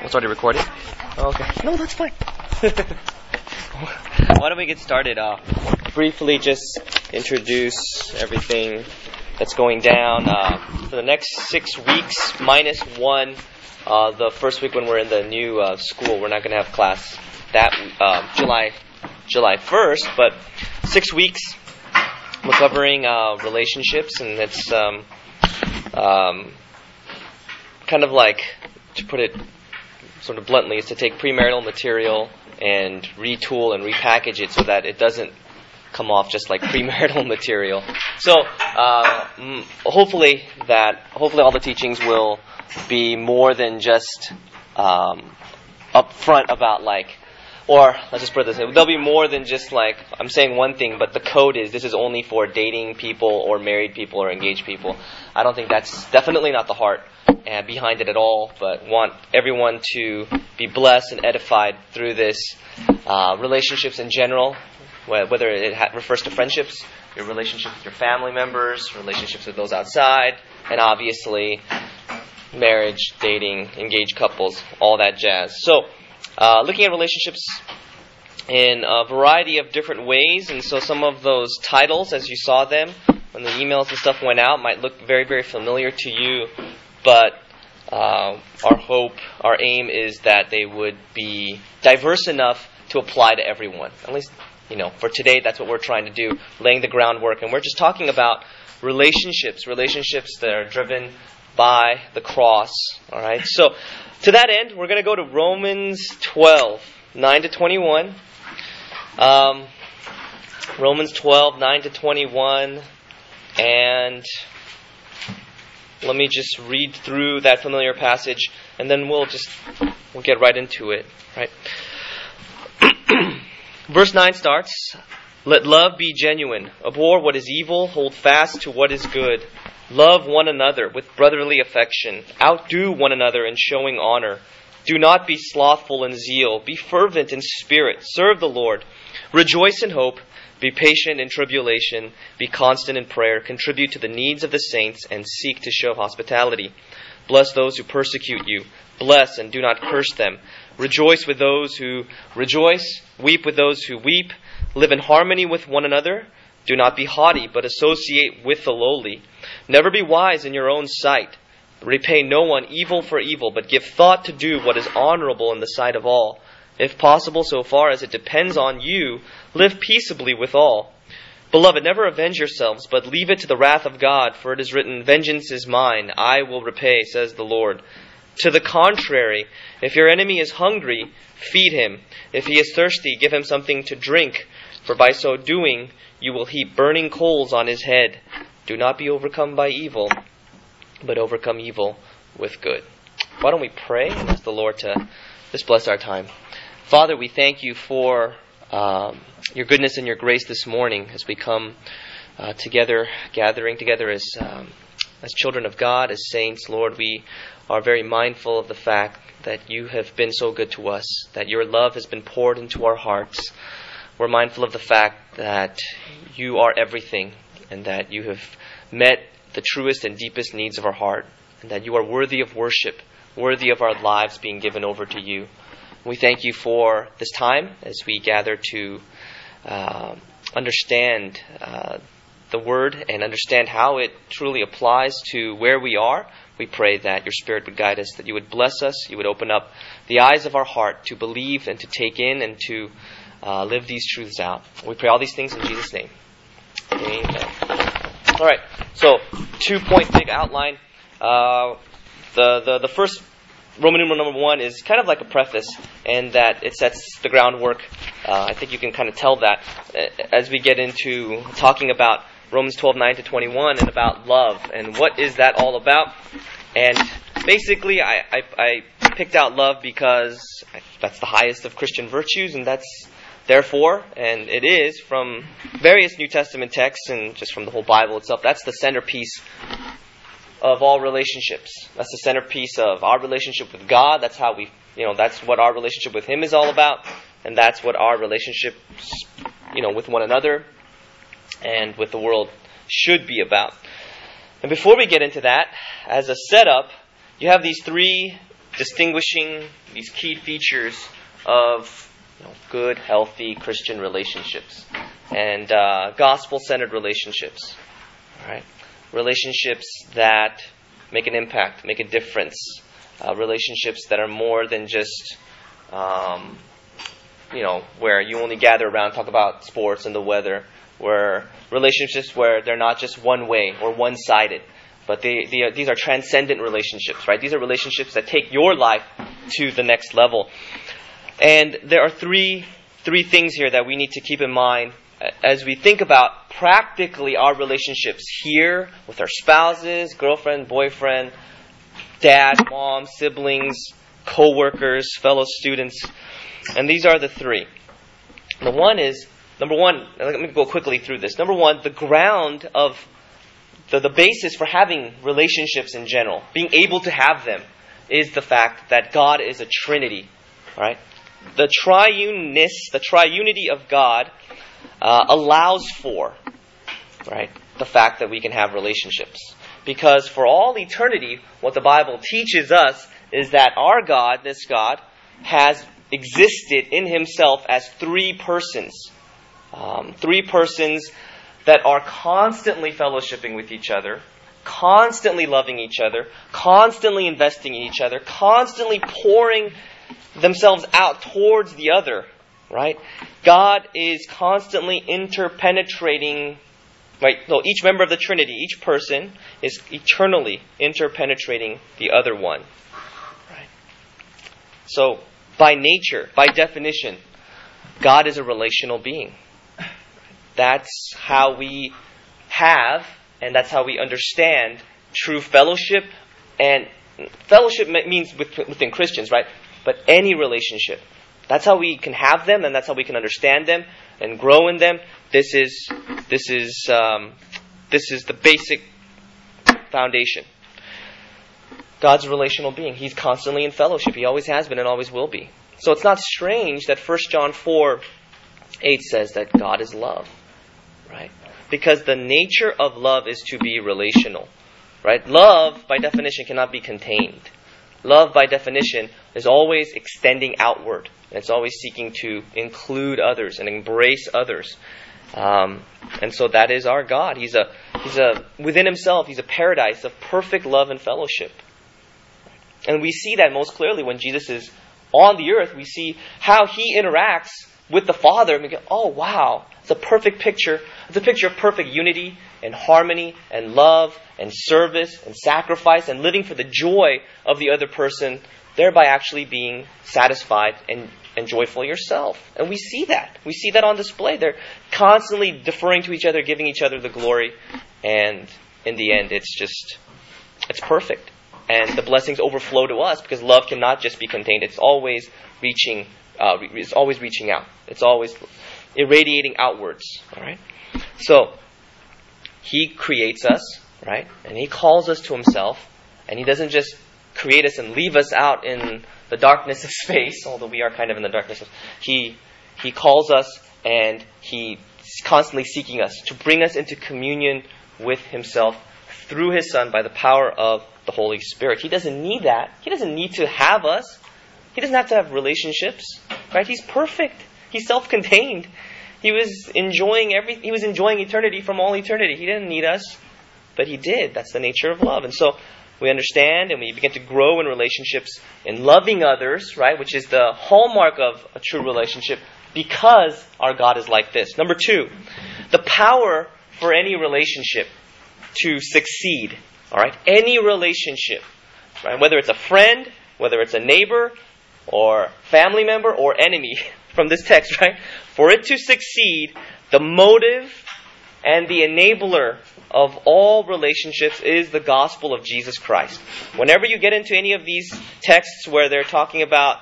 It's already recording? Okay. No, that's fine. Why don't we get started? Briefly just introduce everything that's going down. For the next 6 weeks, minus one, the first week when we're in the new school, we're not going to have class that July 1st, but 6 weeks we're covering relationships, and it's kind of like, to put it sort of bluntly, is to take premarital material and retool and repackage it so that it doesn't come off just like premarital material. So hopefully all the teachings will be more than just upfront about or let's just put it this way, they'll be more than just like, I'm saying one thing, but the code is this is only for dating people or married people or engaged people. I don't think that's definitely not the heart behind it at all, but want everyone to be blessed and edified through this. Relationships in general, whether it refers to friendships, your relationship with your family members, relationships with those outside, and obviously marriage, dating, engaged couples, all that jazz. So, looking at relationships in a variety of different ways, and so some of those titles, as you saw them when the emails and stuff went out, might look very, very familiar to you, but our hope, our aim is that they would be diverse enough to apply to everyone. At least, for today, that's what we're trying to do, laying the groundwork. And we're just talking about relationships that are driven by the cross. All right. So, to that end, we're going to go to Romans 12, 9 to 21. Romans 12, 9 to 21. And let me just read through that familiar passage, and then we'll get right into it. Right. Verse 9 starts, "Let love be genuine. Abhor what is evil. Hold fast to what is good. Love one another with brotherly affection. Outdo one another in showing honor. Do not be slothful in zeal. Be fervent in spirit. Serve the Lord. Rejoice in hope. Be patient in tribulation. Be constant in prayer. Contribute to the needs of the saints and seek to show hospitality. Bless those who persecute you. Bless and do not curse them. Rejoice with those who rejoice. Weep with those who weep. Live in harmony with one another. Do not be haughty, but associate with the lowly. Never be wise in your own sight. Repay no one evil for evil, but give thought to do what is honorable in the sight of all. If possible, so far as it depends on you, live peaceably with all. Beloved, never avenge yourselves, but leave it to the wrath of God, for it is written, 'Vengeance is mine, I will repay, says the Lord.' To the contrary, if your enemy is hungry, feed him. If he is thirsty, give him something to drink, for by so doing, you will heap burning coals on his head. Do not be overcome by evil, but overcome evil with good." Why don't we pray and ask the Lord to just bless our time. Father, we thank you for your goodness and your grace this morning as we come together, gathering together as children of God, as saints. Lord, we are very mindful of the fact that you have been so good to us, that your love has been poured into our hearts. We're mindful of the fact that you are everything, and that you have met the truest and deepest needs of our heart, and that you are worthy of worship, worthy of our lives being given over to you. We thank you for this time as we gather to understand the Word and understand how it truly applies to where we are. We pray that your Spirit would guide us, that you would bless us, you would open up the eyes of our heart to believe and to take in and to live these truths out. We pray all these things in Jesus' name. Amen. All right, so 2-point big outline. The first Roman numeral number 1 is kind of like a preface, and that it sets the groundwork. I think you can kind of tell that as we get into talking about Romans 12, 9 to 21, and about love, and what is that all about. And basically, I picked out love because that's the highest of Christian virtues, and that's therefore, and it is from various New Testament texts and just from the whole Bible itself, that's the centerpiece of all relationships. That's the centerpiece of our relationship with God. That's how that's what our relationship with Him is all about. And that's what our relationships, with one another and with the world should be about. And before we get into that, as a setup, you have these three distinguishing these key features of good, healthy Christian relationships and gospel-centered relationships. All right, relationships that make an impact, make a difference. Relationships that are more than just, where you only gather around, talk about sports and the weather. Where relationships where they're not just one way or one-sided, but these are transcendent relationships, right? These are relationships that take your life to the next level. And there are three things here that we need to keep in mind as we think about practically our relationships here with our spouses, girlfriend, boyfriend, dad, mom, siblings, co-workers, fellow students. And these are the three. Number one, let me go quickly through this. Number one, the ground of the basis for having relationships in general, being able to have them, is the fact that God is a Trinity. All right? The triunity of God allows for, right, the fact that we can have relationships. Because for all eternity, what the Bible teaches us is that our God, this God, has existed in himself as three persons. Three persons that are constantly fellowshipping with each other, constantly loving each other, constantly investing in each other, constantly pouring themselves out towards the other, right? God is constantly interpenetrating, right? So each member of the Trinity, each person is eternally interpenetrating the other one, right? So by nature, by definition, God is a relational being. That's how we have, and that's how we understand true fellowship. And fellowship means within Christians, right? But any relationship. That's how we can have them, and that's how we can understand them and grow in them. This is the basic foundation. God's a relational being. He's constantly in fellowship. He always has been and always will be. So it's not strange that 1 John 4:8 says that God is love. Right? Because the nature of love is to be relational. Right? Love, by definition, cannot be contained. Love, by definition, is always extending outward. It's always seeking to include others and embrace others. And so that is our God. He's within himself, he's a paradise of perfect love and fellowship. And we see that most clearly when Jesus is on the earth. We see how he interacts with the Father. And we go, oh wow, it's a perfect picture. It's a picture of perfect unity and harmony and love and service and sacrifice and living for the joy of the other person, thereby actually being satisfied and joyful yourself. And we see that. We see that on display. They're constantly deferring to each other, giving each other the glory. And in the end, it's perfect. And the blessings overflow to us because love cannot just be contained. It's always reaching out. It's always irradiating outwards. All right. So he creates us, right? And he calls us to himself. And he doesn't just create us and leave us out in the darkness of space, although we are kind of in the darkness. He calls us, and he's constantly seeking us to bring us into communion with himself through his Son by the power of the Holy Spirit. He doesn't need that. He doesn't need to have us. He doesn't have to have relationships, right? He's perfect. He's self-contained. He was enjoying He was enjoying eternity from all eternity. He didn't need us, but he did. That's the nature of love. And so we understand and we begin to grow in relationships in loving others, right? Which is the hallmark of a true relationship because our God is like this. Number 2, the power for any relationship to succeed. All right? Any relationship, right? Whether it's a friend, whether it's a neighbor, or family member, or enemy from this text, right? For it to succeed, the motive and the enabler of all relationships is the gospel of Jesus Christ. Whenever you get into any of these texts where they're talking about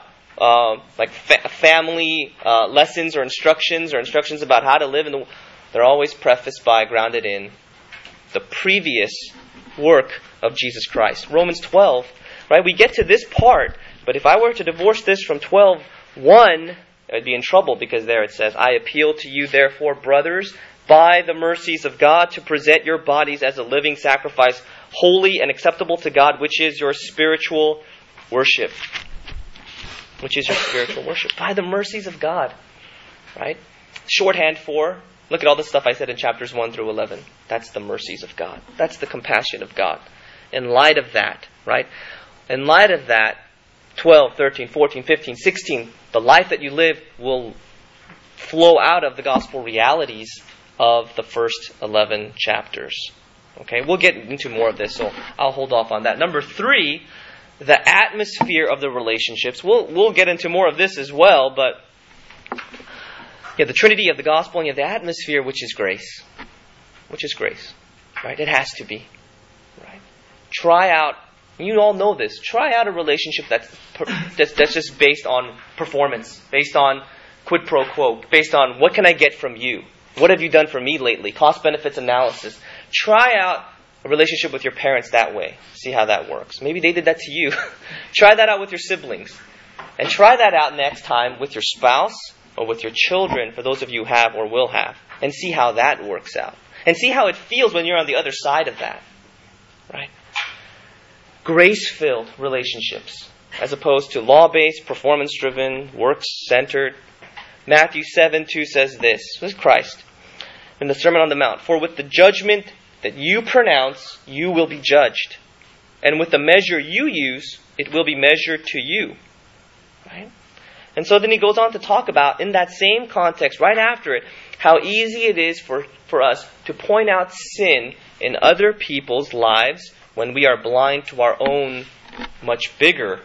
family lessons or instructions about how to live, they're always prefaced by, grounded in the previous work of Jesus Christ. Romans 12, right? We get to this part, but if I were to divorce this from 12:1, I'd be in trouble because there it says, I appeal to you, therefore, brothers, by the mercies of God, to present your bodies as a living sacrifice, holy and acceptable to God, which is your spiritual worship? Which is your spiritual worship? By the mercies of God. Right? Shorthand for, look at all the stuff I said in chapters 1 through 11. That's the mercies of God. That's the compassion of God. In light of that, right? In light of that, 12, 13, 14, 15, 16, the life that you live will flow out of the gospel realities of the first 11 chapters. Okay, we'll get into more of this, so I'll hold off on that. Number 3, the atmosphere of the relationships. We'll get into more of this as well, but you have the Trinity of the gospel, and you have the atmosphere, which is grace. Which is grace. Right? It has to be. Right? Try out, you all know this, try out a relationship that's just based on performance, based on quid pro quo, based on what can I get from you? What have you done for me lately? Cost-benefits analysis. Try out a relationship with your parents that way. See how that works. Maybe they did that to you. Try that out with your siblings. And try that out next time with your spouse or with your children, for those of you who have or will have. And see how that works out. And see how it feels when you're on the other side of that. Right? Grace-filled relationships, as opposed to law-based, performance-driven, works-centered. Matthew 7:2 says this. This is Christ in the Sermon on the Mount. For with the judgment that you pronounce, you will be judged. And with the measure you use, it will be measured to you. Right? And so then he goes on to talk about, in that same context, right after it, how easy it is for us to point out sin in other people's lives when we are blind to our own much bigger,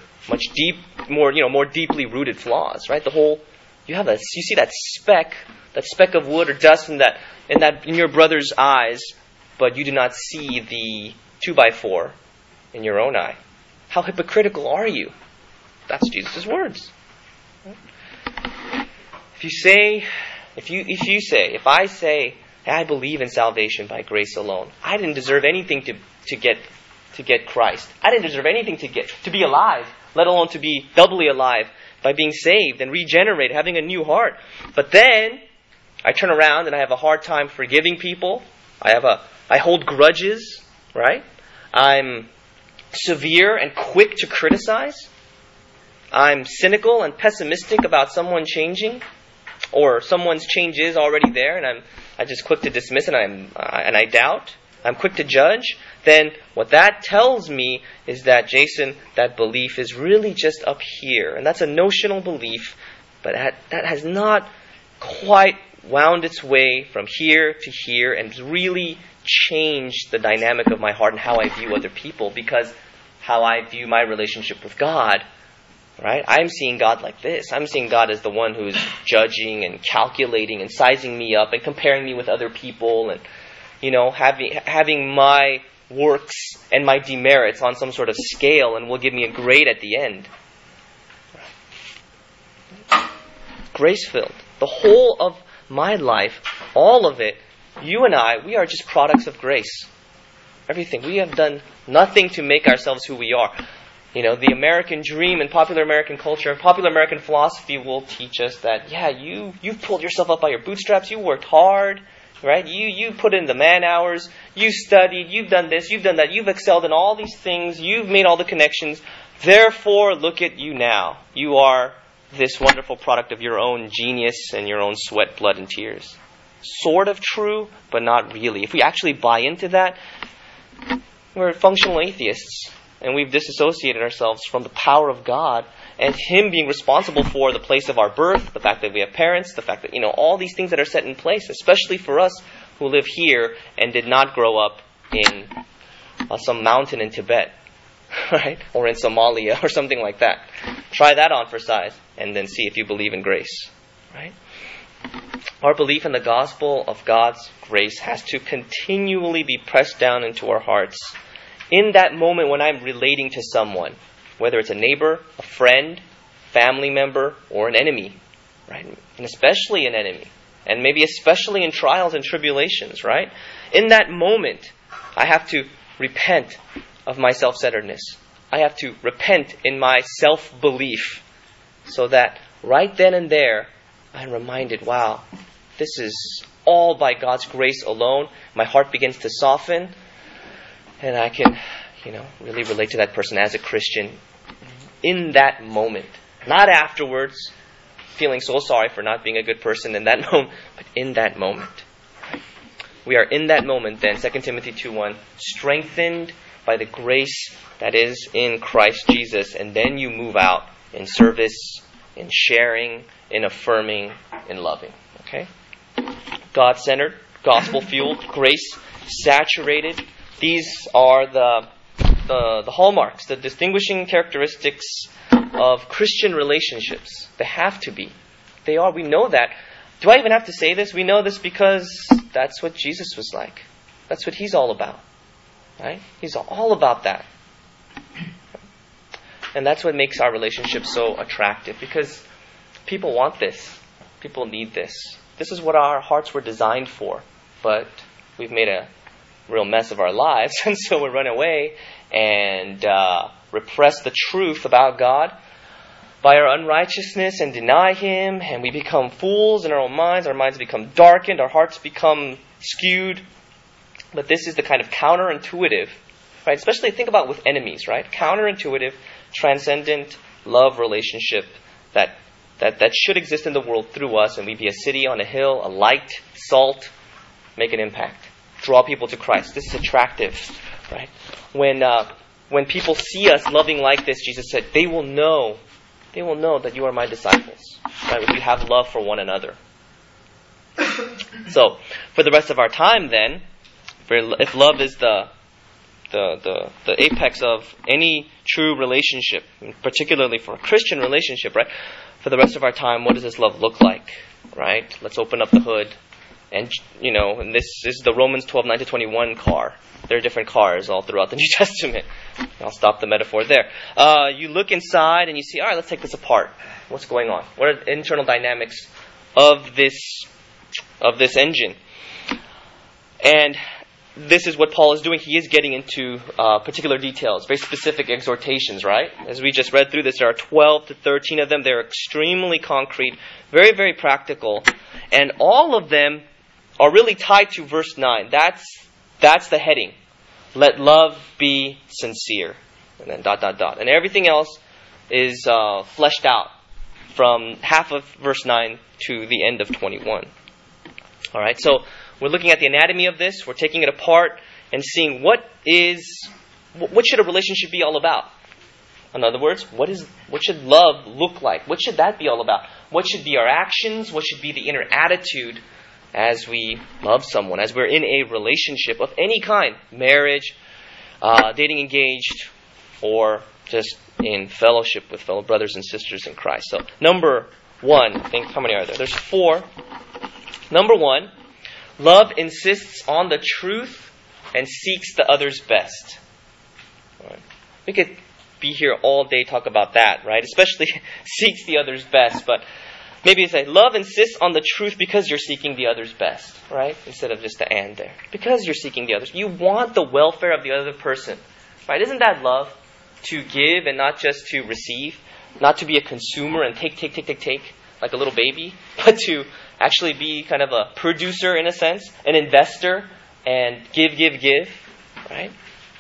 more deeply rooted flaws. Right? You see that speck of wood or dust in your brother's eyes, but you do not see the 2x4 in your own eye. How hypocritical are you? That's Jesus' words. If I say, I believe in salvation by grace alone, I didn't deserve anything to get Christ. I didn't deserve anything to be alive, let alone to be doubly alive by being saved and regenerated, having a new heart. But then I turn around and I have a hard time forgiving people. I hold grudges, right? I'm severe and quick to criticize. I'm cynical and pessimistic about someone changing, or someone's change is already there, and I'm just quick to dismiss it, and I doubt. I'm quick to judge. Then what that tells me is that, Jason, that belief is really just up here, and that's a notional belief, but that has not quite wound its way from here to here and really changed the dynamic of my heart and how I view other people, because how I view my relationship with God. Right? I'm seeing God like this. I'm seeing God as the one who's judging and calculating and sizing me up and comparing me with other people and, having my works and my demerits on some sort of scale and will give me a grade at the end. Grace-filled. The whole of my life, all of it, you and I, we are just products of grace. Everything. We have done nothing to make ourselves who we are. The American dream and popular American culture, popular American philosophy will teach us that, you've pulled yourself up by your bootstraps, you worked hard, right? You put in the man hours, you studied, you've done this, you've done that, you've excelled in all these things, you've made all the connections. Therefore, look at you now. You are this wonderful product of your own genius and your own sweat, blood, and tears. Sort of true, but not really. If we actually buy into that, we're functional atheists. And we've disassociated ourselves from the power of God and Him being responsible for the place of our birth, the fact that we have parents, the fact that, all these things that are set in place, especially for us who live here and did not grow up in some mountain in Tibet, right? Or in Somalia or something like that. Try that on for size and then see if you believe in grace, right? Our belief in the gospel of God's grace has to continually be pressed down into our hearts. In that moment when I'm relating to someone, whether it's a neighbor, a friend, family member, or an enemy, right? And especially an enemy. And maybe especially in trials and tribulations, right? In that moment, I have to repent of my self-centeredness. I have to repent in my self-belief so that right then and there, I'm reminded, wow, this is all by God's grace alone. My heart begins to soften. And I can, really relate to that person as a Christian in that moment. Not afterwards, feeling so sorry for not being a good person in that moment, but in that moment. Right? We are in that moment then, 2 Timothy 2:1, strengthened by the grace that is in Christ Jesus. And then you move out in service, in sharing, in affirming, in loving. Okay? God-centered, gospel-fueled, grace-saturated. These are the hallmarks, the distinguishing characteristics of Christian relationships. They have to be. They are. We know that. Do I even have to say this? We know this because that's what Jesus was like. That's what He's all about. Right? He's all about that. And that's what makes our relationship so attractive, because people want this. People need this. This is what our hearts were designed for. But we've made a real mess of our lives, and so we run away and repress the truth about God by our unrighteousness and deny Him, and we become fools in our own minds. Our minds become darkened. Our hearts become skewed. But this is the kind of counterintuitive, right? Especially think about with enemies, right? Counterintuitive, transcendent love relationship that should exist in the world through us, and we be a city on a hill, a light, salt, make an impact, draw people to Christ. This is attractive, right? When people see us loving like this, Jesus said, they will know that you are my disciples, right? If you have love for one another. So, for the rest of our time then, if love is the apex of any true relationship, particularly for a Christian relationship, right? For the rest of our time, what does this love look like, right? Let's open up the hood. And, and this is the Romans 12:9-21 car. There are different cars all throughout the New Testament. I'll stop the metaphor there. You look inside and you see, all right, let's take this apart. What's going on? What are the internal dynamics of this engine? And this is what Paul is doing. He is getting into particular details, very specific exhortations, right? As we just read through this, there are 12 to 13 of them. They're extremely concrete, very, very practical. And all of them are really tied to verse 9. That's the heading. Let love be sincere. And then ... And everything else is fleshed out from half of verse 9 to the end of 21. All right, so we're looking at the anatomy of this. We're taking it apart and seeing what should a relationship be all about. In other words, what should love look like? What should that be all about? What should be our actions? What should be the inner attitude as we love someone, as we're in a relationship of any kind, marriage, dating engaged, or just in fellowship with fellow brothers and sisters in Christ. So, number one, I think, how many are there? There's 4. Number 1, love insists on the truth and seeks the other's best. All right. We could be here all day talk about that, right? Especially seeks the other's best, but maybe you say, love insists on the truth because you're seeking the other's best, right? Instead of just the and there. Because you're seeking the others. You want the welfare of the other person, right? Isn't that love? To give and not just to receive. Not to be a consumer and take, like a little baby, but to actually be kind of a producer in a sense, an investor, and give, right?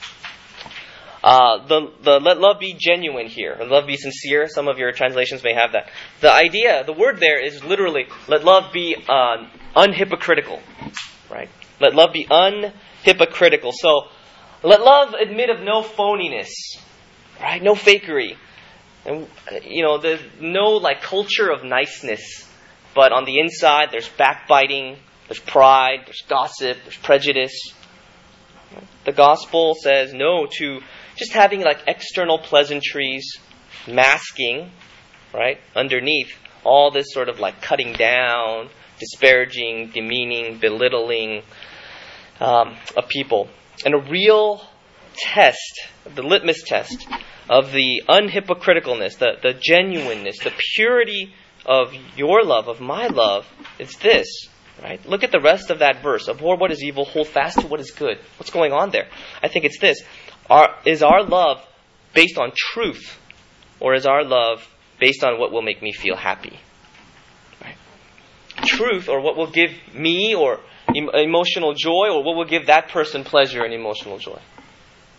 Let love be genuine here. Let love be sincere. Some of your translations may have that. The word there is literally, let love be unhypocritical, right? Let love be unhypocritical. So, let love admit of no phoniness, right? No fakery. And, there's no culture of niceness. But on the inside, there's backbiting, there's pride, there's gossip, there's prejudice. The gospel says no to just having external pleasantries, masking, right, underneath all this sort of cutting down, disparaging, demeaning, belittling of people. And a real test, the litmus test of the unhypocriticalness, the genuineness, the purity of your love, of my love, it's this, right? Look at the rest of that verse. Abhor what is evil, hold fast to what is good. What's going on there? I think it's this. Is our love based on truth, or is our love based on what will make me feel happy? Right? Truth, or what will give me or emotional joy, or what will give that person pleasure and emotional joy?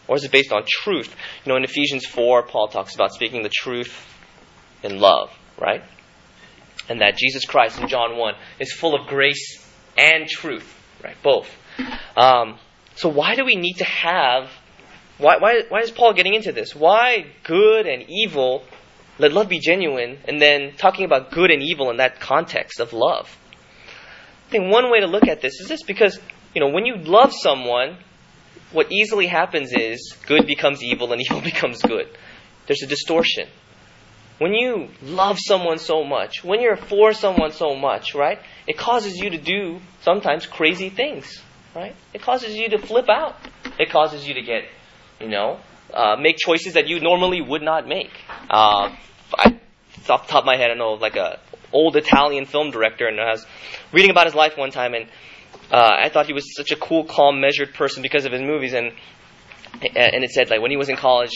Or is it based on truth? In Ephesians 4, Paul talks about speaking the truth in love, right? And that Jesus Christ in John 1 is full of grace and truth, right? Both. So why do we need to have... Why is Paul getting into this? Why good and evil, let love be genuine, and then talking about good and evil in that context of love? I think one way to look at this is this, because, when you love someone, what easily happens is good becomes evil and evil becomes good. There's a distortion. When you love someone so much, when you're for someone so much, right, it causes you to do sometimes crazy things, right? It causes you to flip out. It causes you to get, make choices that you normally would not make. Off the top of my head, I know like a old Italian film director, and I was reading about his life one time, and I thought he was such a cool, calm, measured person because of his movies, and it said like when he was in college,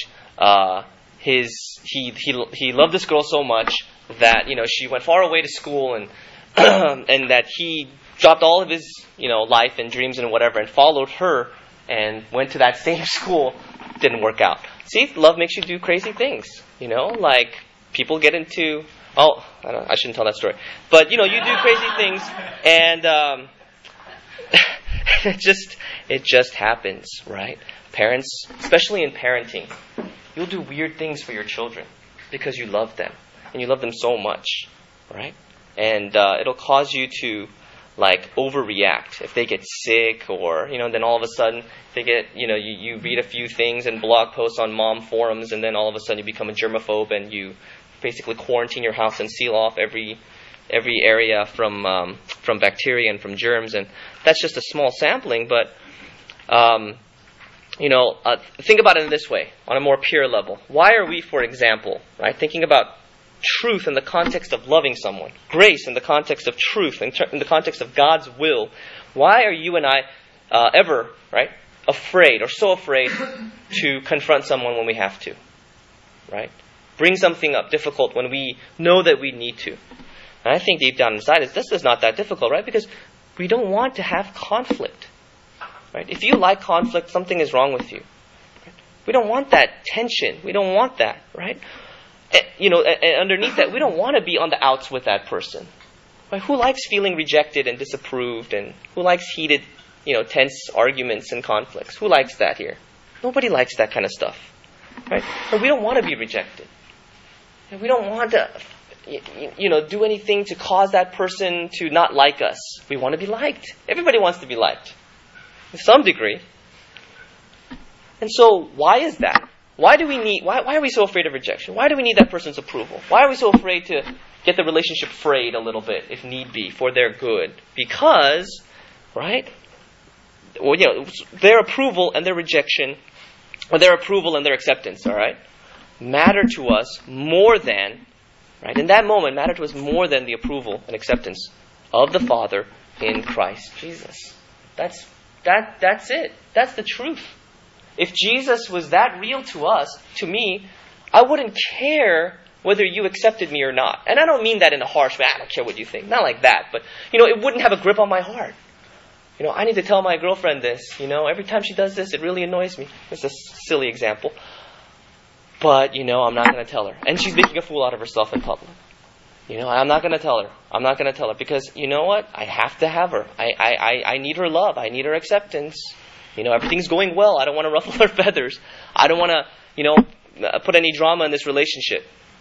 he loved this girl so much that she went far away to school, and and that he dropped all of his life and dreams and whatever and followed her and went to that same school. Didn't work out. See, love makes you do crazy things. Like people get into I shouldn't tell that story, but you do crazy things, and it just happens, right? Parents, especially in parenting, you'll do weird things for your children because you love them and you love them so much, right? And it'll cause you to overreact if they get sick, or then all of a sudden they get you read a few things and blog posts on mom forums, and then all of a sudden you become a germaphobe and you basically quarantine your house and seal off every area from bacteria and from germs. And that's just a small sampling, but think about it in this way, on a more pure level. Why are we, for example, right, thinking about truth in the context of loving someone, grace in the context of truth, in the context of God's will? Why are you and I ever, right, afraid or so afraid to confront someone when we have to, right? Bring something up difficult when we know that we need to. And I think deep down inside this is not that difficult, right? Because we don't want to have conflict, right? If you like conflict, something is wrong with you. Right? We don't want that tension. We don't want that, right? And underneath that, we don't want to be on the outs with that person. Right? Who likes feeling rejected and disapproved, and who likes heated, tense arguments and conflicts? Who likes that here? Nobody likes that kind of stuff, right? And we don't want to be rejected. And we don't want to, do anything to cause that person to not like us. We want to be liked. Everybody wants to be liked, to some degree. And so, why is that? Why are we so afraid of rejection? Why do we need that person's approval? Why are we so afraid to get the relationship frayed a little bit, if need be, for their good? Because, right, their approval and their rejection, or their approval and their acceptance, all right, matter to us more than, right, in that moment, matter to us more than the approval and acceptance of the Father in Christ Jesus. That's it. That's the truth. If Jesus was that real to us, to me, I wouldn't care whether you accepted me or not. And I don't mean that in a harsh way, I don't care what you think. Not like that. But, it wouldn't have a grip on my heart. I need to tell my girlfriend this. Every time she does this, it really annoys me. It's a silly example. But, I'm not going to tell her. And she's making a fool out of herself in public. I'm not going to tell her. I'm not going to tell her. Because, you know what? I have to have her. I need her love. I need her acceptance. Everything's going well. I don't want to ruffle her feathers. I don't want to, put any drama in this relationship.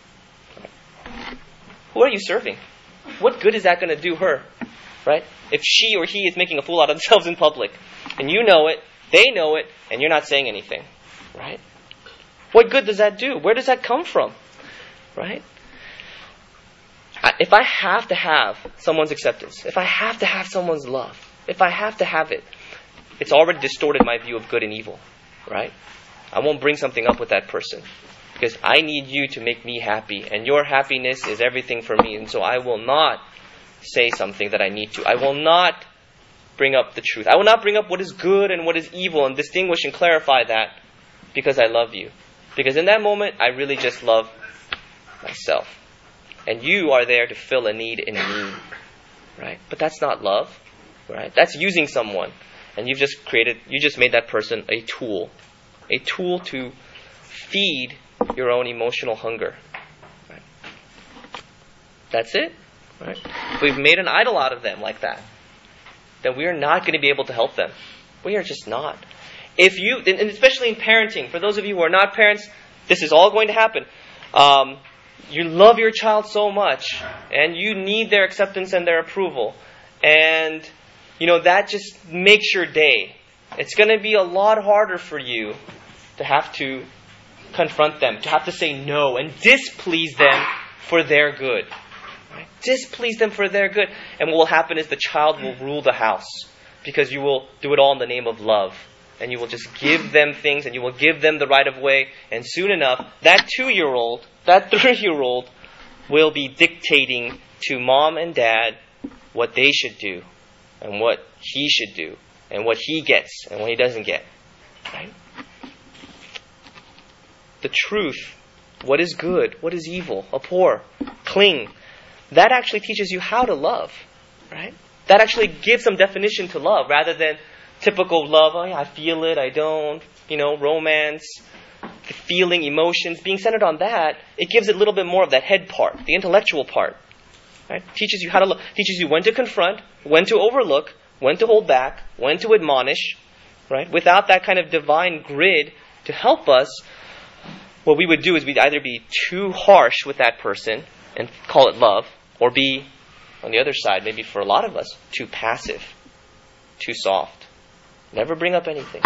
Who are you serving? What good is that going to do her? Right? If she or he is making a fool out of themselves in public, and you know it, they know it, and you're not saying anything. Right? What good does that do? Where does that come from? Right? If I have to have someone's acceptance, if I have to have someone's love, if I have to have it, it's already distorted my view of good and evil, right? I won't bring something up with that person because I need you to make me happy, and your happiness is everything for me, and so I will not say something that I need to. I will not bring up the truth. I will not bring up what is good and what is evil and distinguish and clarify that because I love you. Because in that moment, I really just love myself. And you are there to fill a need in me, right? But that's not love, right? That's using someone. And you just made that person a tool, A tool to feed your own emotional hunger. Right? That's it. Right? If we've made an idol out of them like that, then we are not going to be able to help them. We are just not. If you, and especially in parenting, for those of you who are not parents, this is all going to happen. You love your child so much, and you need their acceptance and their approval. And, that just makes your day. It's going to be a lot harder for you to have to confront them, to have to say no, and displease them for their good. Right? Displease them for their good. And what will happen is the child will rule the house, because you will do it all in the name of love. And you will just give them things, and you will give them the right of way. And soon enough, that 2-year-old, that 3-year-old will be dictating to mom and dad what they should do, and what he should do, and what he gets, and what he doesn't get. Right? The truth, what is good, what is evil, abhor, cling, that actually teaches you how to love. Right? That actually gives some definition to love, rather than typical love. Oh yeah, I feel it, I don't. Romance, the feeling, emotions, being centered on that, it gives it a little bit more of that head part, the intellectual part. Right? Teaches you how to love, teaches you when to confront, when to overlook, when to hold back, when to admonish. Right? Without that kind of divine grid to help us, what we would do is we'd either be too harsh with that person and call it love, or be, on the other side, maybe for a lot of us, too passive, too soft. Never bring up anything.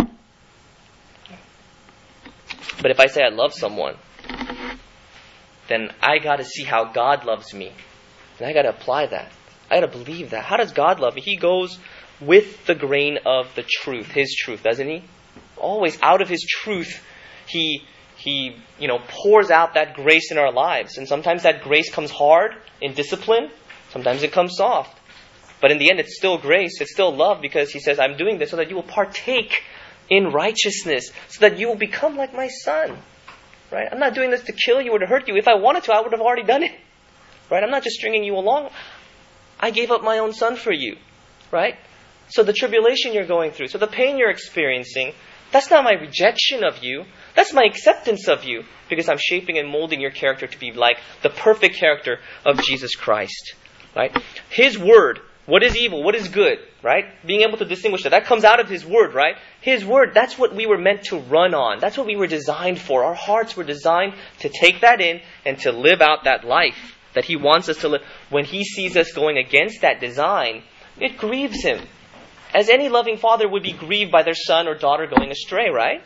But if I say I love someone, then I got to see how God loves me. And I got to apply that. I got to believe that. How does God love me? He goes with the grain of the truth, His truth, doesn't He? Always out of His truth, He pours out that grace in our lives. And sometimes that grace comes hard in discipline. Sometimes it comes soft. But in the end, it's still grace. It's still love, because He says, I'm doing this so that you will partake in righteousness, so that you will become like my Son. Right? I'm not doing this to kill you or to hurt you. If I wanted to, I would have already done it. Right? I'm not just stringing you along. I gave up my own Son for you. Right? So the tribulation you're going through, so the pain you're experiencing, that's not my rejection of you. That's my acceptance of you, because I'm shaping and molding your character to be like the perfect character of Jesus Christ. Right? His Word, what is evil, what is good, right? Being able to distinguish that comes out of His Word, right? His Word, that's what we were meant to run on. That's what we were designed for. Our hearts were designed to take that in and to live out that life that He wants us to live. When He sees us going against that design, it grieves Him. As any loving father would be grieved by their son or daughter going astray, right?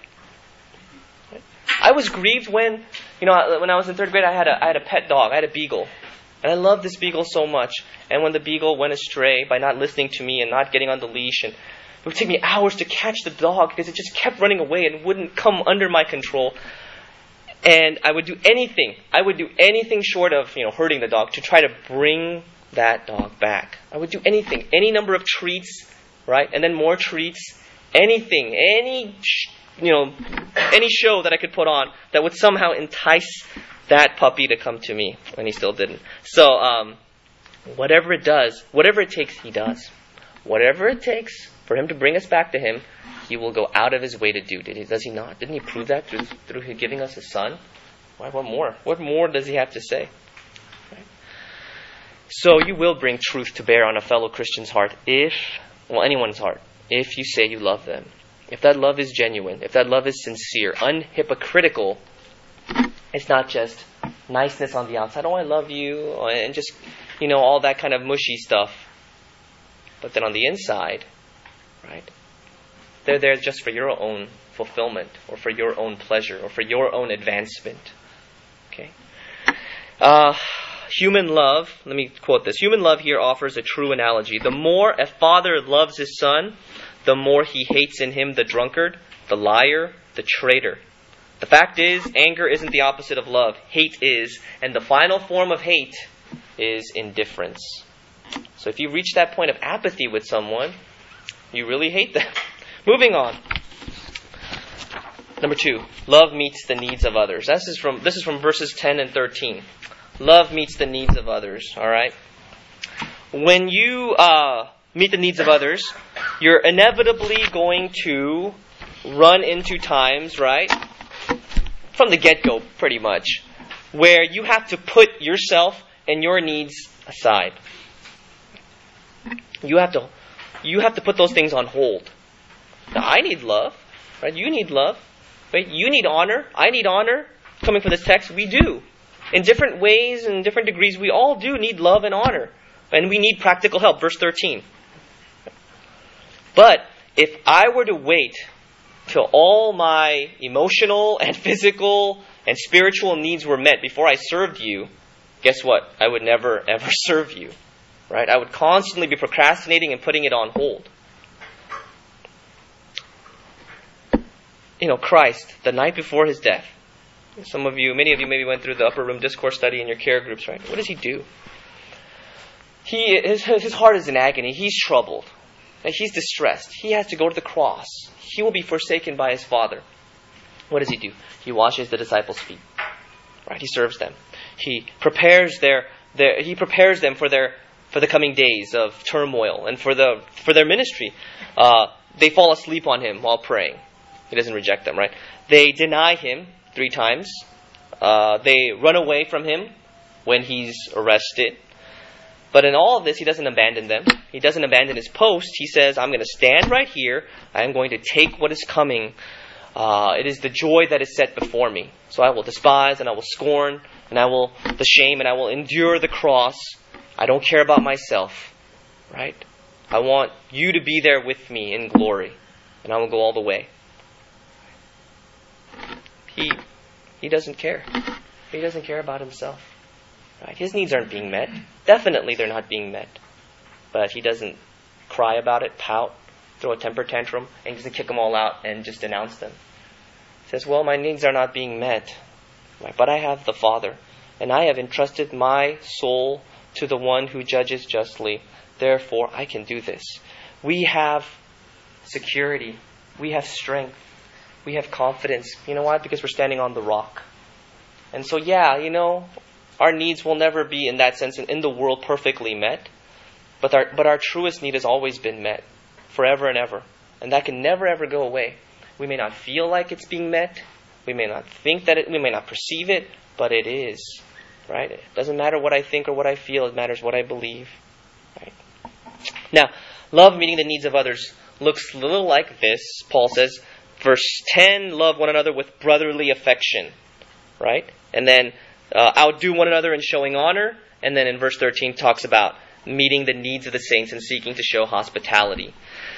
I was grieved when I was in 3rd grade, I had a pet dog. I had a beagle. And I loved this beagle so much. And when the beagle went astray by not listening to me and not getting on the leash, and it would take me hours to catch the dog because it just kept running away and wouldn't come under my control. And I would do anything short of hurting the dog to try to bring that dog back. I would do anything, any number of treats, right? And then more treats, anything, any show that I could put on that would somehow entice that puppy to come to me, and he still didn't. So, whatever it takes, He does. Whatever it takes for Him to bring us back to Him, He will go out of His way to do. Does He not? Didn't He prove that through giving us His Son? Why? What more? What more does He have to say? Right? So you will bring truth to bear on a fellow Christian's heart, anyone's heart, if you say you love them. If that love is genuine, if that love is sincere, unhypocritical. It's not just niceness on the outside. Oh, I love you. And just, all that kind of mushy stuff. But then on the inside, right? They're there just for your own fulfillment, or for your own pleasure, or for your own advancement. Okay? Human love, let me quote this. Human love here offers a true analogy. The more a father loves his son, the more he hates in him the drunkard, the liar, the traitor. The fact is, anger isn't the opposite of love. Hate is. And the final form of hate is indifference. So if you reach that point of apathy with someone, you really hate them. Moving on. Number 2, love meets the needs of others. This is from verses 10 and 13. Love meets the needs of others. All right? When you meet the needs of others, you're inevitably going to run into times, right? From the get-go, pretty much, where you have to put yourself and your needs aside. You have to put those things on hold. Now, I need love, right? You need love, right? You need honor. I need honor. Coming from this text, we do. In different ways and different degrees, we all do need love and honor. And we need practical help. Verse 13. But if I were to wait till all my emotional and physical and spiritual needs were met before I served you, guess what? I would never, ever serve you. Right? I would constantly be procrastinating and putting it on hold. Christ, the night before his death. Many of you maybe went through the upper room discourse study in your care groups, right? What does he do? His heart is in agony. He's troubled. He's distressed. He has to go to the cross. He will be forsaken by his Father. What does he do? He washes the disciples' feet. Right? He serves them. He prepares them for the coming days of turmoil and for their ministry. They fall asleep on him while praying. He doesn't reject them, right? They deny him 3 times. They run away from him when he's arrested. But in all of this, he doesn't abandon them. He doesn't abandon his post. He says, I'm going to stand right here. I am going to take what is coming. It is the joy that is set before me. So I will despise and I will scorn and the shame and I will endure the cross. I don't care about myself. Right? I want you to be there with me in glory. And I will go all the way. He doesn't care. He doesn't care about himself. Right? His needs aren't being met. Definitely they're not being met. But he doesn't cry about it, pout, throw a temper tantrum, and just kick them all out and just denounce them. He says, well, my needs are not being met. Right? But I have the Father. And I have entrusted my soul to the one who judges justly. Therefore, I can do this. We have security. We have strength. We have confidence. You know why? Because we're standing on the rock. And so, our needs will never be, in that sense, in the world perfectly met. But our truest need has always been met, forever and ever. And that can never, ever go away. We may not feel like it's being met. We may not think that we may not perceive it, but it is. Right? It doesn't matter what I think or what I feel. It matters what I believe. Right? Now, love meeting the needs of others looks a little like this. Paul says, verse 10, love one another with brotherly affection. Right? And then outdo one another in showing honor. And then in verse 13 talks about meeting the needs of the saints and seeking to show hospitality.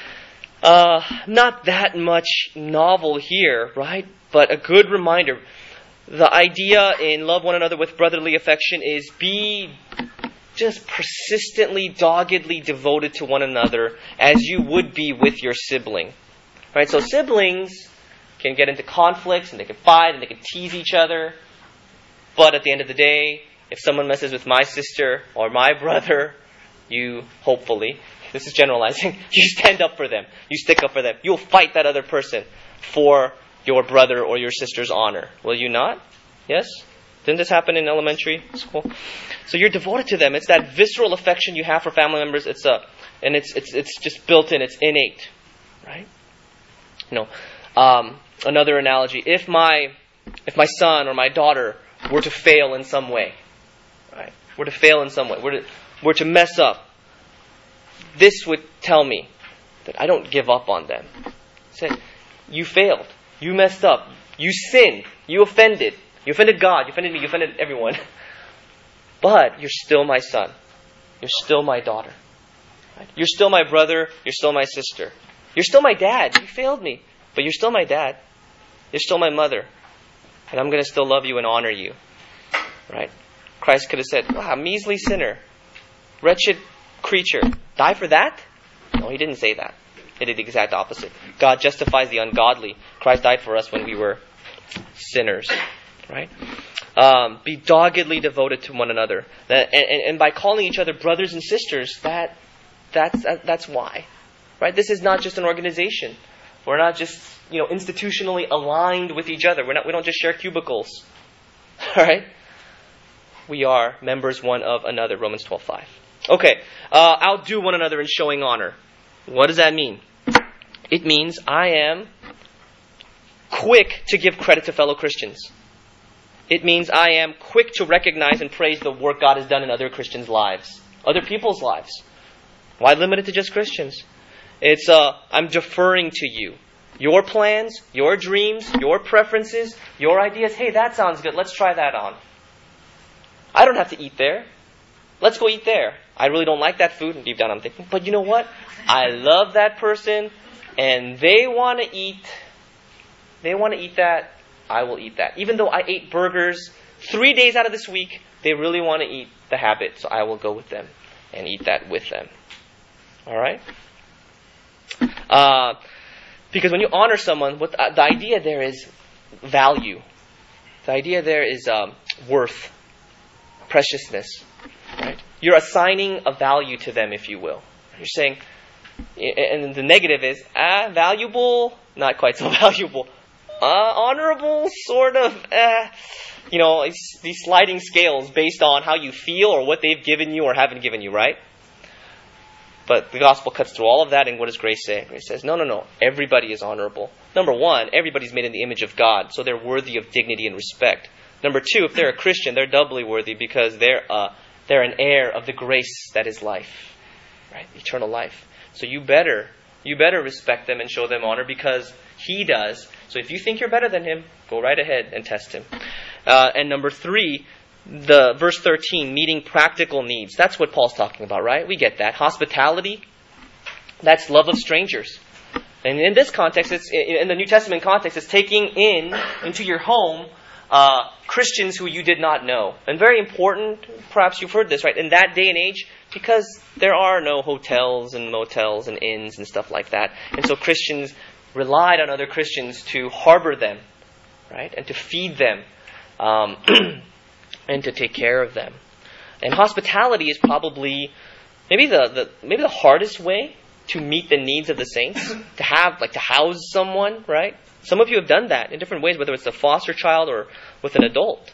Not that much novel here, right? But a good reminder. The idea in love one another with brotherly affection is be just persistently, doggedly devoted to one another as you would be with your sibling. Right? So siblings can get into conflicts and they can fight and they can tease each other. But at the end of the day, if someone messes with my sister or my brother, you hopefully, this is generalizing, you stand up for them. You stick up for them. You'll fight that other person for your brother or your sister's honor. Will you not? Yes? Didn't this happen in elementary school? So you're devoted to them. It's that visceral affection you have for family members. It's just built in. It's innate. Right? Another analogy. If my son or my daughter were to fail in some way, right? Were to mess up, this would tell me that I don't give up on them. Say, you failed. You messed up. You sinned. You offended. You offended God. You offended me. You offended everyone. But you're still my son. You're still my daughter. Right? You're still my brother. You're still my sister. You're still my dad. You failed me. But you're still my dad. You're still my mother. And I'm going to still love you and honor you. Right? Christ could have said, wow, measly sinner. Wretched creature. Die for that? No, he didn't say that. He did the exact opposite. God justifies the ungodly. Christ died for us when we were sinners. Right? Be doggedly devoted to one another. And by calling each other brothers and sisters, that's why. Right? This is not just an organization. We're not just, institutionally aligned with each other. We don't just share cubicles. All right? We are members one of another. Romans 12:5. Okay. Outdo one another in showing honor. What does that mean? It means I am quick to give credit to fellow Christians. It means I am quick to recognize and praise the work God has done in other Christians' lives, other people's lives. Why limit it to just Christians? It's I'm deferring to you. Your plans, your dreams, your preferences, your ideas. Hey, that sounds good. Let's try that on. I don't have to eat there. Let's go eat there. I really don't like that food. And deep down I'm thinking, but you know what? I love that person and they want to eat that. I will eat that. Even though I ate burgers 3 days out of this week, they really want to eat the habit. So I will go with them and eat that with them. All right? Because when you honor someone, the idea there is value. The idea there is worth, preciousness. Right? You're assigning a value to them, if you will. You're saying, and the negative is, valuable, not quite so valuable. Honorable, sort of, these sliding scales based on how you feel or what they've given you or haven't given you, right? But the gospel cuts through all of that, and what does grace say? Grace says, no. Everybody is honorable. Number one, everybody's made in the image of God, so they're worthy of dignity and respect. Number two, if they're a Christian, they're doubly worthy because they're an heir of the grace that is life, right? Eternal life. So you better respect them and show them honor because He does. So if you think you're better than Him, go right ahead and test Him. And number three, the verse 13, meeting practical needs. That's what Paul's talking about, right? We get that. Hospitality, that's love of strangers. And in this context, in the New Testament context, it's taking into your home Christians who you did not know. And very important, perhaps you've heard this, right? In that day and age, because there are no hotels and motels and inns and stuff like that. And so Christians relied on other Christians to harbor them, right? And to feed them. And to take care of them. And hospitality is probably maybe the hardest way to meet the needs of the saints. To house someone, right? Some of you have done that in different ways, whether it's a foster child or with an adult.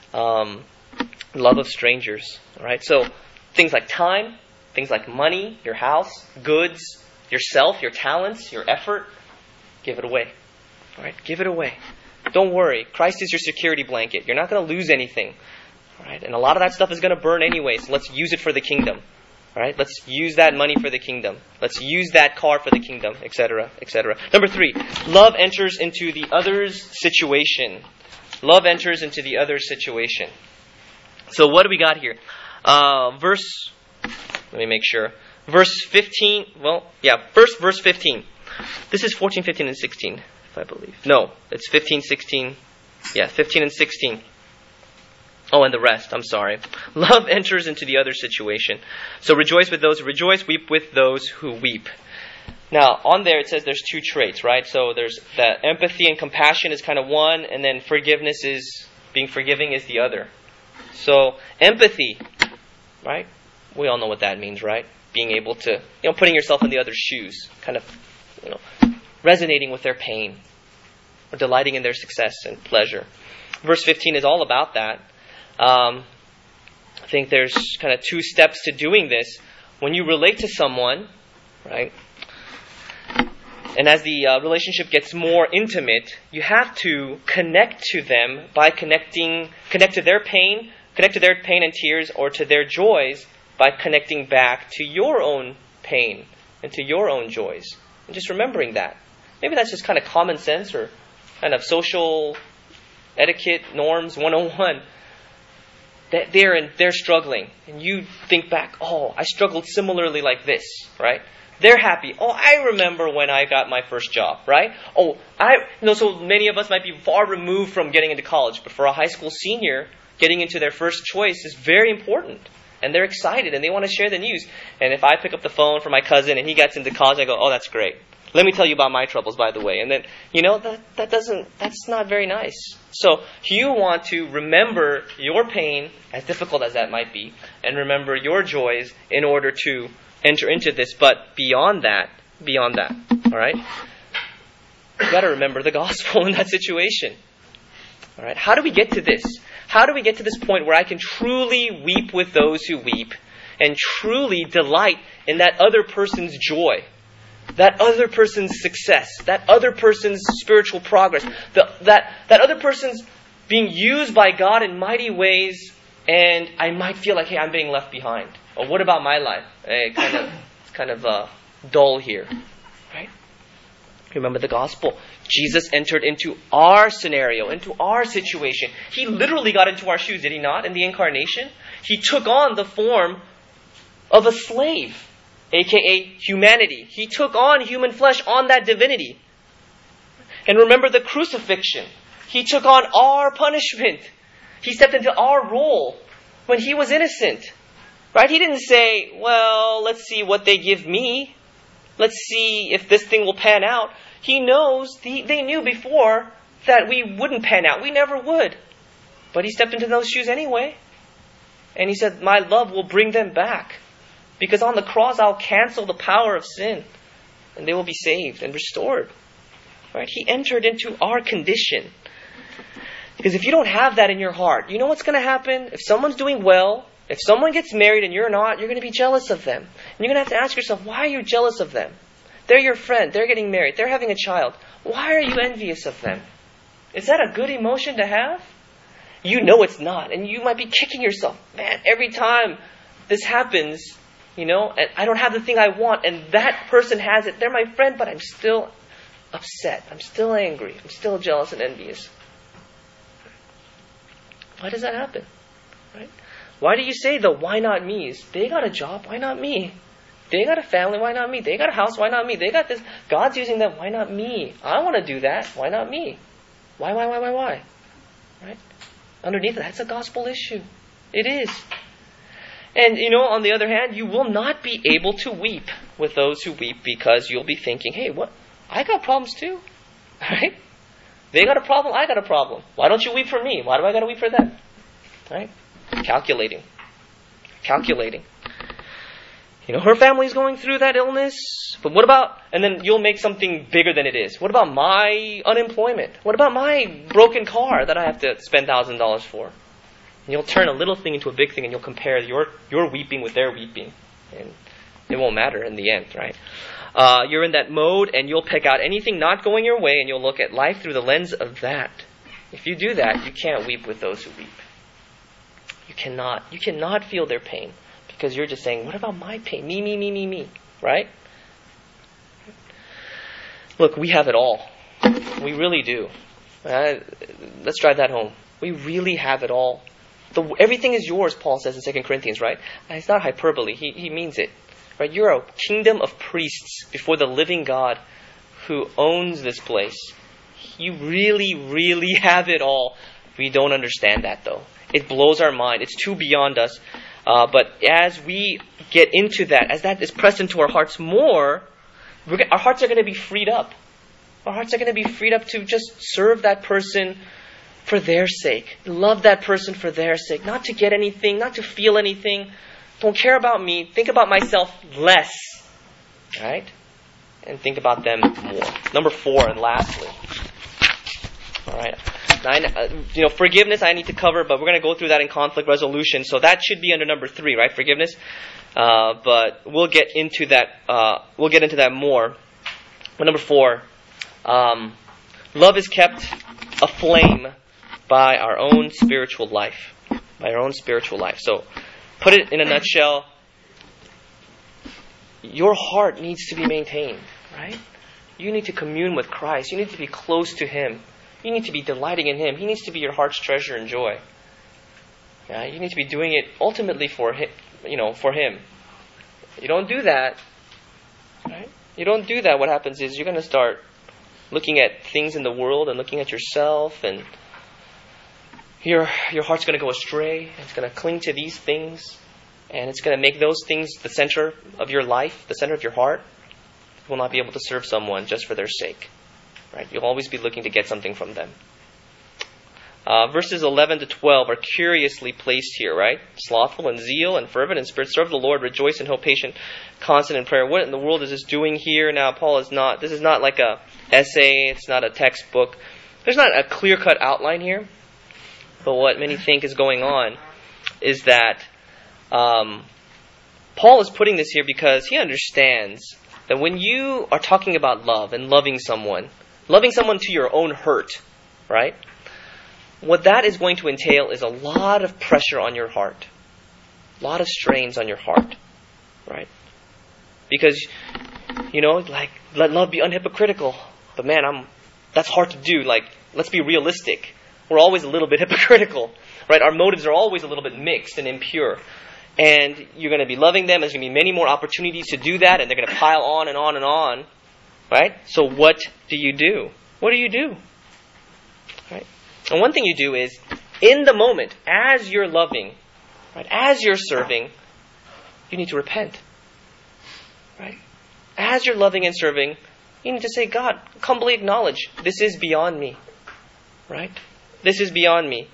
Love of strangers, right? So things like time, things like money, your house, goods, yourself, your talents, your effort, give it away. All right? Give it away. Don't worry. Christ is your security blanket. You're not going to lose anything. Right? And a lot of that stuff is going to burn anyway, so let's use it for the kingdom. All right? Let's use that money for the kingdom. Let's use that car for the kingdom, etc., etc. Number three, love enters into the other's situation. Love enters into the other's situation. So what do we got here? Let me make sure. Verse 15, first verse 15. This is 14, 15, and 16, if I believe. No, it's 15, 16. Yeah, 15 and 16. Oh, and the rest, I'm sorry. Love enters into the other situation. So rejoice with those who rejoice, weep with those who weep. Now, on there it says there's two traits, right? So there's that empathy and compassion is kind of one, and then being forgiving is the other. So empathy, right? We all know what that means, right? Being able to, putting yourself in the other's shoes, kind of, resonating with their pain, or delighting in their success and pleasure. Verse 15 is all about that. I think there's kind of two steps to doing this. When you relate to someone, right, and as the relationship gets more intimate, you have to connect to them by connect to their pain and tears, or to their joys by connecting back to your own pain and to your own joys. And just remembering that. Maybe that's just kind of common sense or kind of social etiquette norms 101. That they're struggling, and you think back, I struggled similarly like this, right? They're happy. I remember when I got my first job, right? So many of us might be far removed from getting into college, but for a high school senior, getting into their first choice is very important. And they're excited, and they want to share the news. And if I pick up the phone for my cousin, and he gets into college, I go, that's great. Let me tell you about my troubles, by the way. And then, that's not very nice. So you want to remember your pain, as difficult as that might be, and remember your joys in order to enter into this. But beyond that, all right? You got to remember the gospel in that situation. All right? How do we get to this? How do we get to this point where I can truly weep with those who weep and truly delight in that other person's joy? that other person's success, that other person's spiritual progress, that other person's being used by God in mighty ways, and I might feel like, hey, I'm being left behind. Or what about my life? Hey, it's kind of dull here, right? Remember the gospel. Jesus entered into our scenario, into our situation. He literally got into our shoes, did he not, in the incarnation? He took on the form of a slave, aka humanity. He took on human flesh on that divinity. And remember the crucifixion. He took on our punishment. He stepped into our role when he was innocent. Right? He didn't say, well, let's see what they give me. Let's see if this thing will pan out. He knows, they knew before that we wouldn't pan out. We never would. But he stepped into those shoes anyway. And he said, my love will bring them back. Because on the cross I'll cancel the power of sin. And they will be saved and restored. Right? He entered into our condition. Because if you don't have that in your heart, you know what's going to happen? If someone's doing well, if someone gets married and you're not, you're going to be jealous of them. And you're going to have to ask yourself, why are you jealous of them? They're your friend. They're getting married. They're having a child. Why are you envious of them? Is that a good emotion to have? You know it's not. And you might be kicking yourself. Man, every time this happens, and I don't have the thing I want, and that person has it. They're my friend, but I'm still upset. I'm still angry. I'm still jealous and envious. Why does that happen? Right? Why do you say the why not me's? They got a job, why not me? They got a family, why not me? They got a house, why not me? They got this. God's using them, why not me? I want to do that, why not me? Why? Right? Underneath that, that's a gospel issue. It is. And, on the other hand, you will not be able to weep with those who weep because you'll be thinking, hey, what? I got problems too. Right? They got a problem, I got a problem. Why don't you weep for me? Why do I got to weep for them? Right? Calculating. Her family's going through that illness, but what about, and then you'll make something bigger than it is. What about my unemployment? What about my broken car that I have to spend $1,000 for? And you'll turn a little thing into a big thing and you'll compare your weeping with their weeping. And it won't matter in the end, right? You're in that mode and you'll pick out anything not going your way and you'll look at life through the lens of that. If you do that, you can't weep with those who weep. You cannot feel their pain because you're just saying, what about my pain? Me. Right? Look, we have it all. We really do. Let's drive that home. We really have it all. Everything is yours, Paul says in 2 Corinthians, right? And it's not hyperbole. He means it. Right? You're a kingdom of priests before the living God who owns this place. You really, really have it all. We don't understand that, though. It blows our mind. It's too beyond us. But as we get into that, as that is pressed into our hearts more, our hearts are going to be freed up. Our hearts are going to be freed up to just serve that person for their sake. Love that person for their sake. Not to get anything, not to feel anything. Don't care about me. Think about myself less. Right? And think about them more. Number 4, and lastly. Alright. Forgiveness I need to cover, but we're going to go through that in conflict resolution. So that should be under number 3, right? Forgiveness. But we'll get into that. We'll get into that more. But number 4, love is kept aflame by our own spiritual life. By our own spiritual life. So, put it in a nutshell. Your heart needs to be maintained, right? You need to commune with Christ. You need to be close to Him. You need to be delighting in Him. He needs to be your heart's treasure and joy. Yeah, you need to be doing it ultimately for Him. For Him. You don't do that, right? You don't do that. What happens is you're going to start looking at things in the world and looking at yourself, and your heart's going to go astray. It's going to cling to these things, and it's going to make those things the center of your life, the center of your heart. You will not be able to serve someone just for their sake. Right? You'll always be looking to get something from them. Verses 11 to 12 are curiously placed here, right? Slothful and zeal and fervent in spirit. Serve the Lord. Rejoice and hope. Patient. Constant in prayer. What in the world is this doing here? Now, this is not like a essay. It's not a textbook. There's not a clear-cut outline here. But what many think is going on is that Paul is putting this here because he understands that when you are talking about love and loving someone to your own hurt, right? What that is going to entail is a lot of pressure on your heart. A lot of strains on your heart, right? Because, let love be unhypocritical. But man, that's hard to do. Let's be realistic. We're always a little bit hypocritical, right? Our motives are always a little bit mixed and impure. And you're going to be loving them. There's going to be many more opportunities to do that, and they're going to pile on and on and on, right? So what do you do? What do you do? Right? And one thing you do is, in the moment, as you're loving, right, as you're serving, you need to repent. Right? As you're loving and serving, you need to say, God, humbly acknowledge, this is beyond me. Right? This is beyond me.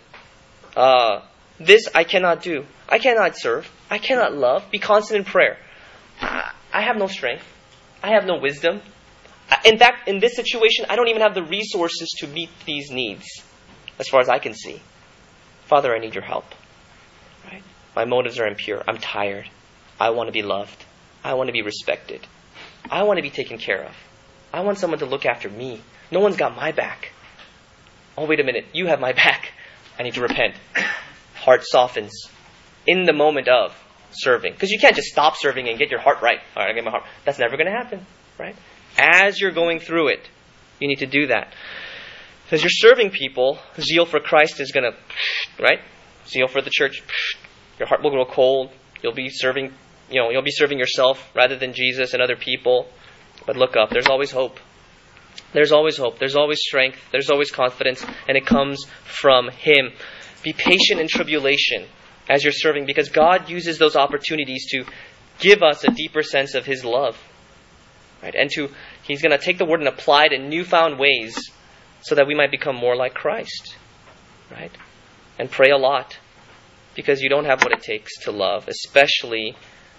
This I cannot do. I cannot serve. I cannot love. Be constant in prayer. I have no strength. I have no wisdom. In fact, in this situation, I don't even have the resources to meet these needs, as far as I can see. Father, I need your help. Right? My motives are impure. I'm tired. I want to be loved. I want to be respected. I want to be taken care of. I want someone to look after me. No one's got my back. Oh, wait a minute. You have my back. I need to repent. Heart softens in the moment of serving. Because you can't just stop serving and get your heart right. All right, I get my heart. That's never going to happen. Right? As you're going through it, you need to do that. As you're serving people, zeal for Christ is going to, right? Zeal for the church, your heart will grow cold. You'll be serving yourself rather than Jesus and other people. But look up. There's always hope. There's always hope. There's always strength. There's always confidence. And it comes from Him. Be patient in tribulation as you're serving, because God uses those opportunities to give us a deeper sense of His love. Right? And He's going to take the word and apply it in newfound ways so that we might become more like Christ. Right? And pray a lot, because you don't have what it takes to love, especially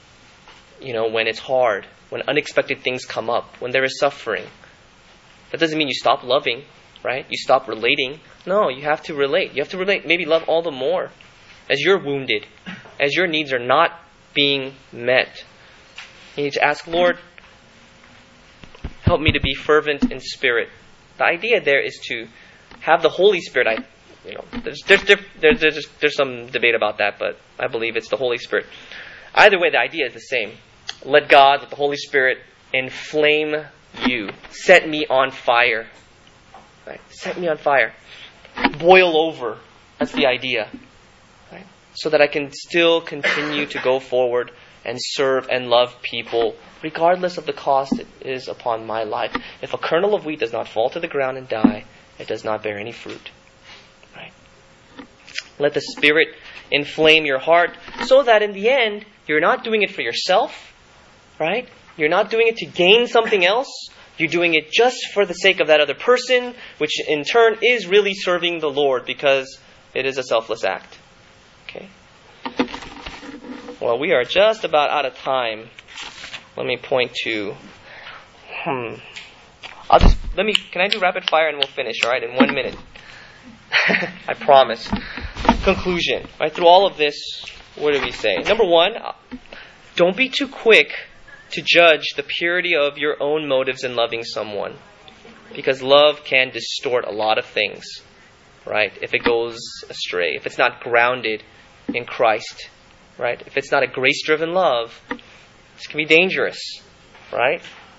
when it's hard, when unexpected things come up, when there is suffering. That doesn't mean you stop loving, right? You stop relating. No, you have to relate. You have to relate, maybe love all the more as you're wounded, as your needs are not being met. You need to ask, Lord, help me to be fervent in spirit. The idea there is to have the Holy Spirit. There's some debate about that, but I believe it's the Holy Spirit. Either way, the idea is the same. Let the Holy Spirit, inflame you. Set me on fire. Right? Set me on fire. Boil over. That's the idea. Right? So that I can still continue to go forward and serve and love people, regardless of the cost it is upon my life. If a kernel of wheat does not fall to the ground and die, it does not bear any fruit. Right? Let the Spirit inflame your heart so that in the end, you're not doing it for yourself, right? You're not doing it to gain something else. You're doing it just for the sake of that other person, which in turn is really serving the Lord, because it is a selfless act. Okay? Well, we are just about out of time. Let me point to... Can I do rapid fire and we'll finish, all right, in 1 minute? I promise. Conclusion. Right, through all of this, what do we say? Number one, don't be too quick to judge the purity of your own motives in loving someone. Because love can distort a lot of things, right? If it goes astray. If it's not grounded in Christ, right? If it's not a grace-driven love, this can be dangerous, right?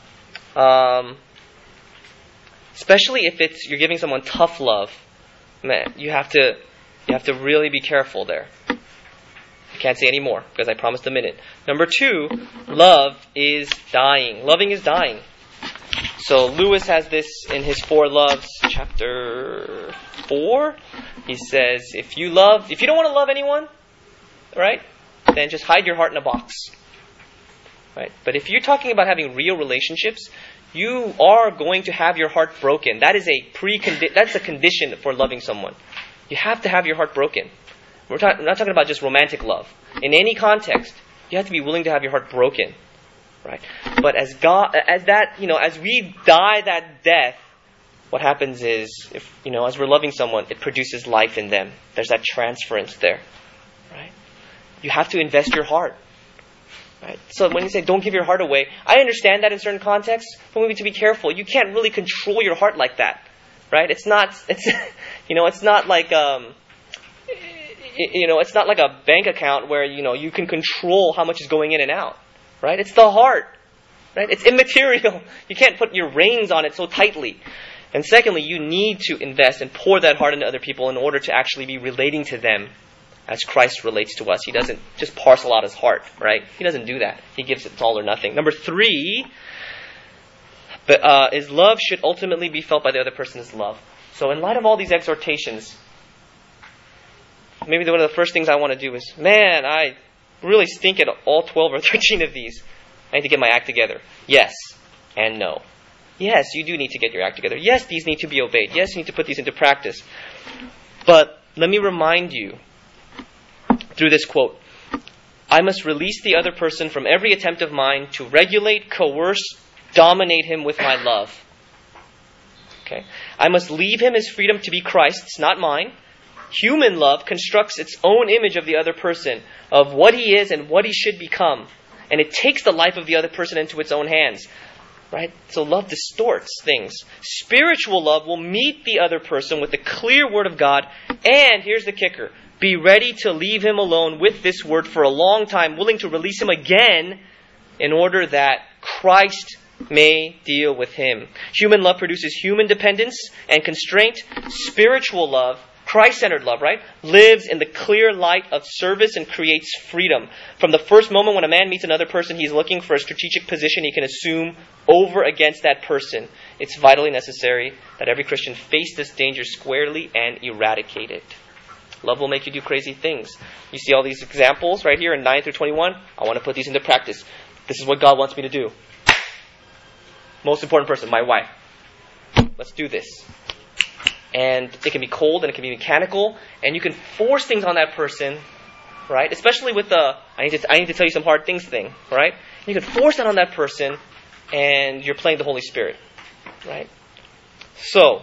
Especially if you're giving someone tough love. Man, you have to really be careful there. I can't say any more because I promised a minute. Number two, love is dying. Loving is dying. So Lewis has this in his 4 Loves, chapter 4. He says, if you don't want to love anyone, right, then just hide your heart in a box. Right? But if you're talking about having real relationships, you are going to have your heart broken. That is that's a condition for loving someone. You have to have your heart broken. We're not talking about just romantic love. In any context, you have to be willing to have your heart broken, right? But as we die that death, what happens is, as we're loving someone, it produces life in them. There's that transference there, right? You have to invest your heart. Right? So when you say don't give your heart away, I understand that in certain contexts, but we need to be careful. You can't really control your heart like that. Right? It's not like it's not like a bank account where you can control how much is going in and out. Right? It's the heart. Right? It's immaterial. You can't put your reins on it so tightly. And secondly, you need to invest and pour that heart into other people in order to actually be relating to them as Christ relates to us. He doesn't just parcel out his heart, right? He doesn't do that. He gives it all or nothing. Number 3 is love should ultimately be felt by the other person as love. So in light of all these exhortations, maybe one of the first things I want to do is, man, I really stink at all 12 or 13 of these. I need to get my act together. Yes and no. Yes, you do need to get your act together. Yes, these need to be obeyed. Yes, you need to put these into practice. But let me remind you through this quote, I must release the other person from every attempt of mine to regulate, coerce, dominate him with my love. Okay? I must leave him his freedom to be Christ's, not mine. Human love constructs its own image of the other person, of what he is and what he should become. And it takes the life of the other person into its own hands. Right? So love distorts things. Spiritual love will meet the other person with the clear word of God. And here's the kicker. Be ready to leave him alone with this word for a long time, willing to release him again in order that Christ may deal with him. Human love produces human dependence and constraint. Spiritual love, Christ-centered love, right, lives in the clear light of service and creates freedom. From the first moment when a man meets another person, he's looking for a strategic position he can assume over against that person. It's vitally necessary that every Christian face this danger squarely and eradicate it. Love will make you do crazy things. You see all these examples right here in 9 through 21. I want to put these into practice. This is what God wants me to do. Most important person, my wife. Let's do this. And it can be cold and it can be mechanical. And you can force things on that person, right? Especially with the, I need to tell you some hard things thing, right? You can force that on that person and you're playing the Holy Spirit, right? So,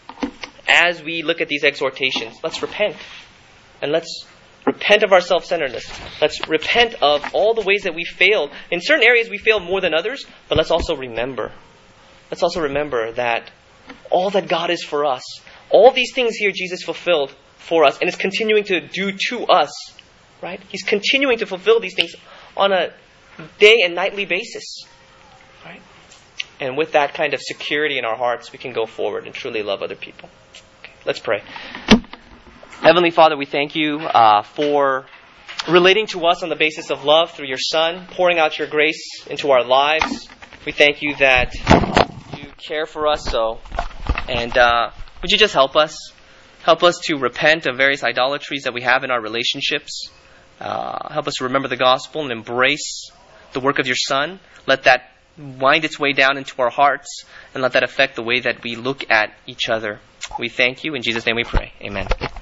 as we look at these exhortations, let's repent. And let's repent of our self-centeredness. Let's repent of all the ways that we failed. In certain areas we failed more than others, but let's also remember. Let's also remember that all that God is for us, all these things here Jesus fulfilled for us and is continuing to do to us, right? He's continuing to fulfill these things on a day and nightly basis, right? And with that kind of security in our hearts, we can go forward and truly love other people. Okay, let's pray. Heavenly Father, we thank you for relating to us on the basis of love through your Son, pouring out your grace into our lives. We thank you that you care for us so. And would you just help us? Help us to repent of various idolatries that we have in our relationships. Help us to remember the gospel and embrace the work of your Son. Let that wind its way down into our hearts and let that affect the way that we look at each other. We thank you. In Jesus' name we pray. Amen.